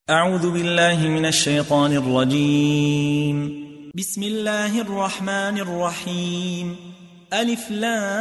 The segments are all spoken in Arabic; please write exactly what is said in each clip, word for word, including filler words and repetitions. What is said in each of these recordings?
أعوذ بالله من الشيطان الرجيم. بسم الله الرحمن الرحيم. ألف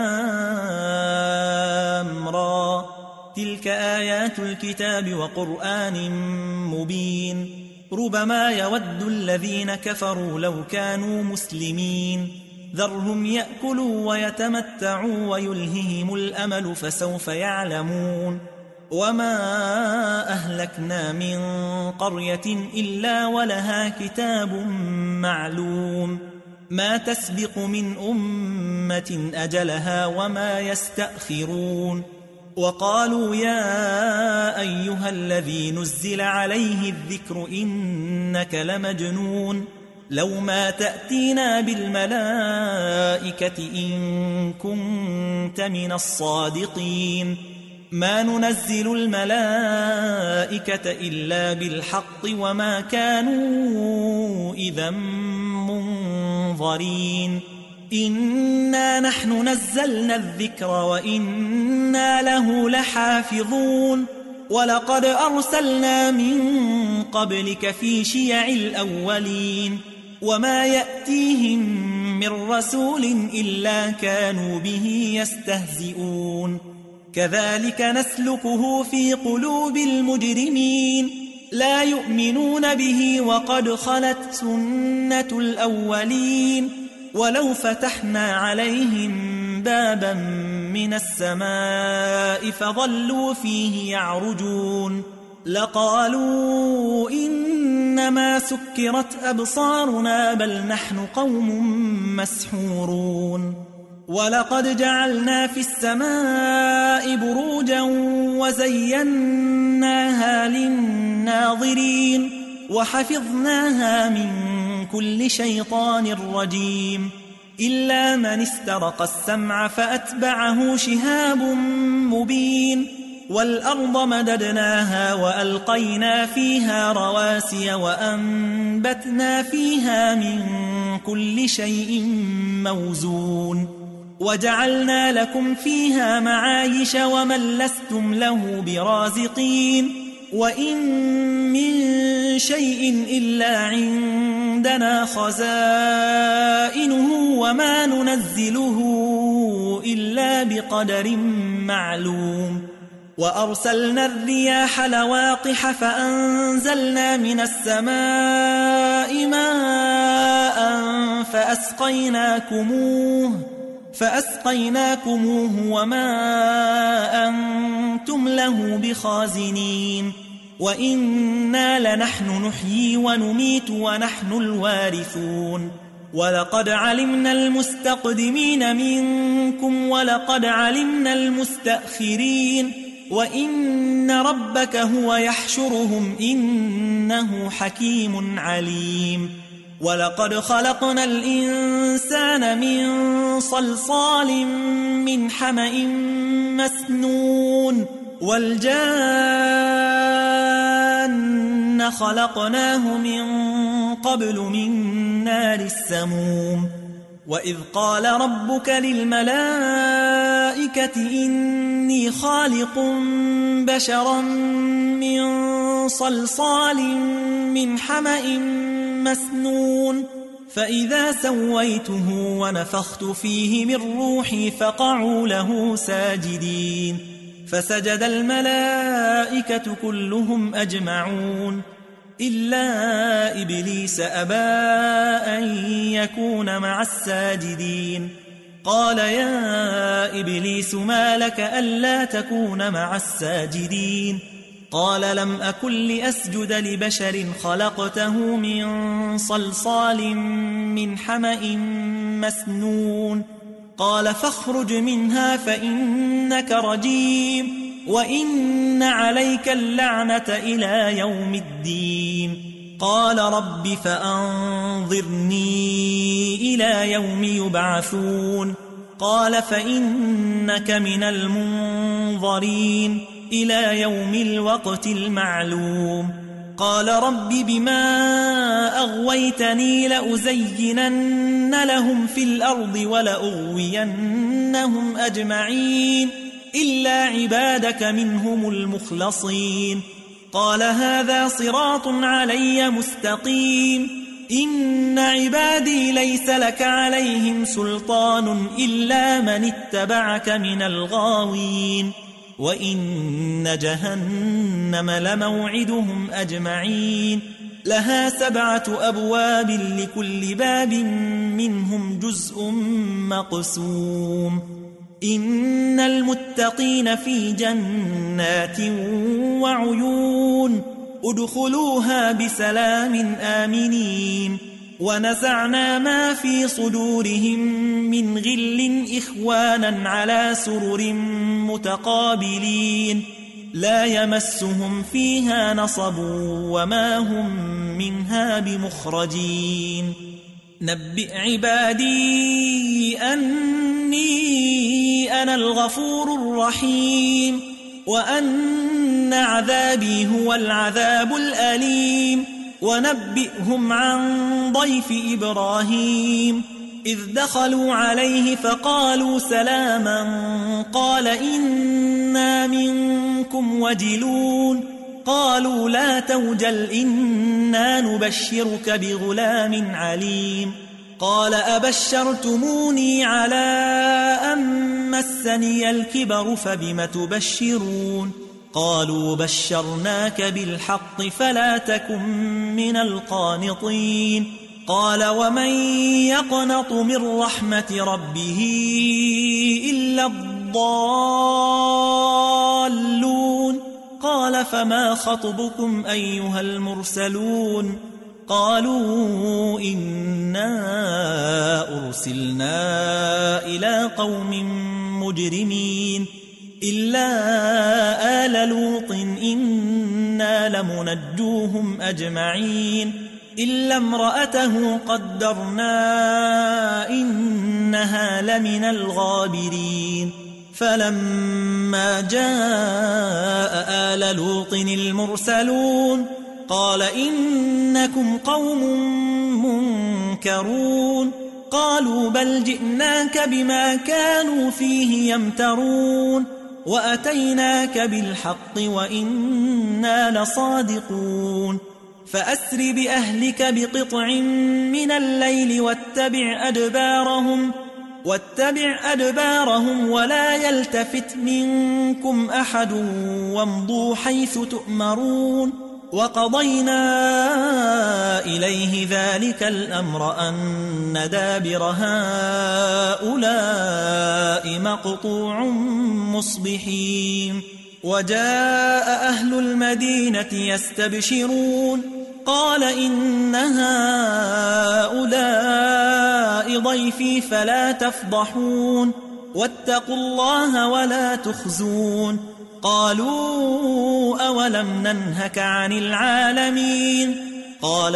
لام را، تلك آيات الكتاب وقرآن مبين. ربما يود الذين كفروا لو كانوا مسلمين، ذرهم يأكلوا ويتمتعوا ويلههم الأمل فسوف يعلمون. وما أهلكنا من قرية إلا ولها كتاب معلوم، ما تسبق من أمة أجلها وما يستأخرون. وقالوا يا أيها الذي نزل عليه الذكر إنك لمجنون، لو ما تأتينا بالملائكة إن كنت من الصادقين. ما ننزل الملائكة إلا بالحق وما كانوا إذا منظرين. إنا نحن نزلنا الذكر وإنا له لحافظون. ولقد أرسلنا من قبلك في شيع الأولين، وما يأتيهم من رسول إلا كانوا به يستهزئون. كذلك نسلكه في قلوب المجرمين، لا يؤمنون به وقد خلت سنة الأولين. ولو فتحنا عليهم بابا من السماء فظلوا فيه يعرجون لقالوا إنما سكرت أبصارنا بل نحن قوم مسحورون. ولقد جعلنا في السماء بروجا وزيناها للناظرين وحفظناها من كل شيطان رجيم، إلا من استرق السمع فأتبعه شهاب مبين. والأرض مددناها وألقينا فيها رواسي وأنبتنا فيها من كل شيء موزون. وجعلنا لكم فيها معايش ومن لستم له برازقين. وإن من شيء إلا عندنا خزائنه وما ننزله إلا بقدر معلوم. وأرسلنا الرياح لواقح فأنزلنا من السماء ماء فأسقيناكموه فأسقيناكموه وما أنتم له بخازنين. وإنا لنحن نحيي ونميت ونحن الوارثون. ولقد علمنا المستقدمين منكم ولقد علمنا المستأخرين. وإن ربك هو يحشرهم إنه حكيم عليم. ولقد خلقنا الإنسان من صلصال من حمأ مسنون. والجان خلقناه من قبل من نار السموم. وإذ قال ربك للملائكة إني خالق بشرا من صلصال من حمأ مسنون، فإذا سويته ونفخت فيه من روحي فقعوا له ساجدين. فسجد الملائكة كلهم أجمعون إلا إبليس أبى أن يكون مع الساجدين. قال يا إبليس ما لك ألا تكون مع الساجدين؟ قال لم أكن لأسجد لبشر خلقته من صلصال من حمأ مسنون. قال فاخرج منها فإنك رجيم وإن عليك اللعنة إلى يوم الدين. قال رب فأنظرني إلى يوم يبعثون. قال فإنك من المنظرين إلى يوم الوقت المعلوم. قال رب بما أغويتني لأزينن لهم في الأرض ولأغوينهم أجمعين إلا عبادك منهم المخلصين. قال هذا صراط علي مستقيم إن عبادي ليس لك عليهم سلطان إلا من اتبعك من الغاوين وإن جهنم لموعدهم أجمعين لها سبعة أبواب لكل باب منهم جزء مقسوم إن المتقين في جنات وعيون ادخلوها بسلام آمنين ونزعنا ما في صدورهم من غل إخوانا على سرر متقابلين لا يمسهم فيها نصب وما هم منها بمخرجين نبئ عبادي أني أنا الغفور الرحيم وأن عذابي هو العذاب الأليم ونبئهم عن ضيف إبراهيم إذ دخلوا عليه فقالوا سلاما قال إنا منكم وجلون قالوا لا توجل إنا نبشرك بغلام عليم قال أبشرتموني على أن مسني الكبر فبم تبشرون قالوا بشرناك بالحق فلا تكن من القانطين قال ومن يقنط من رحمة ربه إلا الضالون قال فما خطبكم أيها المرسلون قالوا إنا أرسلنا إلى قوم مجرمين إلا آل لوط إنا لمنجوهم أجمعين إلا امرأته قدرنا إنها لمن الغابرين فلما جاء آل لوط المرسلون قال إنكم قوم منكرون قالوا بل جئناك بما كانوا فيه يمترون وأتيناك بالحق وإنا لصادقون فأسر بأهلك بقطع من الليل واتبع أدبارهم واتبع أدبارهم ولا يلتفت منكم أحد وامضوا حيث تؤمرون وقضينا إليه ذلك الأمر أن دابر هؤلاء مقطوع مصبحين وجاء أهل المدينة يستبشرون قال إن هؤلاء ضيفي فلا تفضحون واتقوا الله ولا تخزون قالوا أولم ننهك عن العالمين قال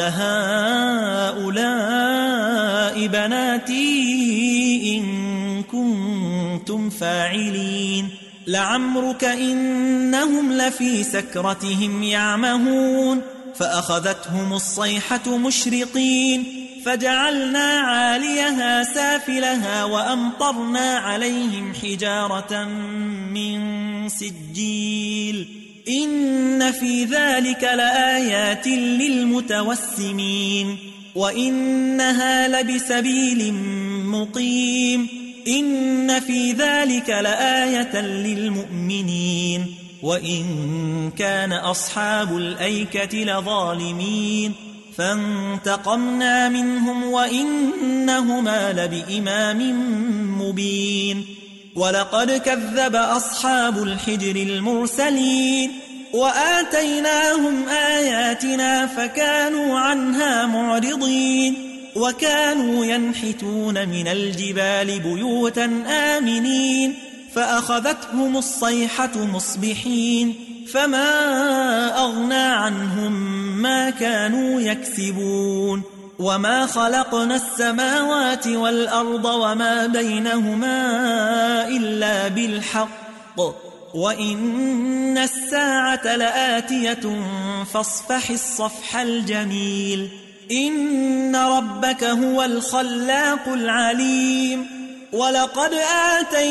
هؤلاء بناتي إن كنتم فاعلين لعمرك إنهم لفي سكرتهم يعمهون فأخذتهم الصيحة مشرقين فجعلنا عاليها سافلها وأمطرنا عليهم حجارة من سجيل إن في ذلك لآيات للمتوسمين وإنها لبسبيل مقيم إن في ذلك لآية للمؤمنين وإن كان أصحاب الأيكة لظالمين فانتقمنا منهم وإنهما لبإمام مبين ولقد كذب أصحاب الحجر المرسلين وآتيناهم آياتنا فكانوا عنها معرضين وكانوا ينحتون من الجبال بيوتا آمنين فأخذتهم الصيحة مصبحين فما أغنى عنهم ما كانوا يكسبون وما خلقنا السماوات والأرض وما بينهما إلا بالحق وإن الساعة لآتية فاصفح الصفح الجميل إن ربك هو الخلاق العليم ولقد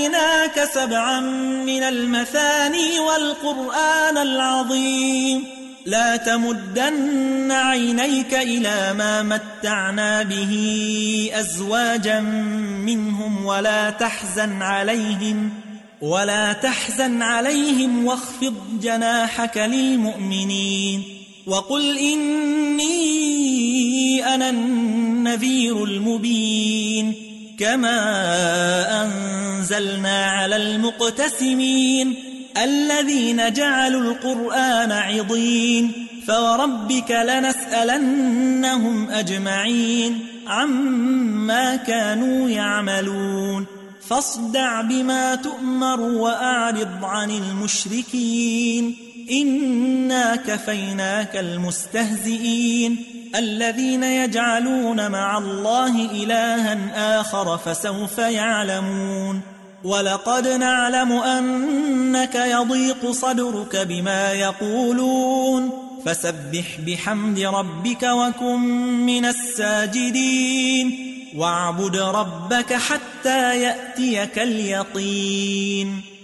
آتيناك سبعا من المثاني والقرآن العظيم لا تمدن عينيك إلى ما متعنا به أزواجا منهم ولا تحزن عليهم ولا تحزن عليهم واخفض جناحك للمؤمنين وقل إني أنا النذير المبين كما أنزلنا على المقتسمين الذين جعلوا القرآن عضين فوربك لنسألنهم أجمعين عما كانوا يعملون فاصدع بما تؤمر وأعرض عن المشركين إنا كفيناك المستهزئين الذين يجعلون مع الله إلها آخر فسوف يعلمون ولقد نعلم أنك يضيق صدرك بما يقولون فسبح بحمد ربك وكن من الساجدين واعبد ربك حتى يأتيك اليقين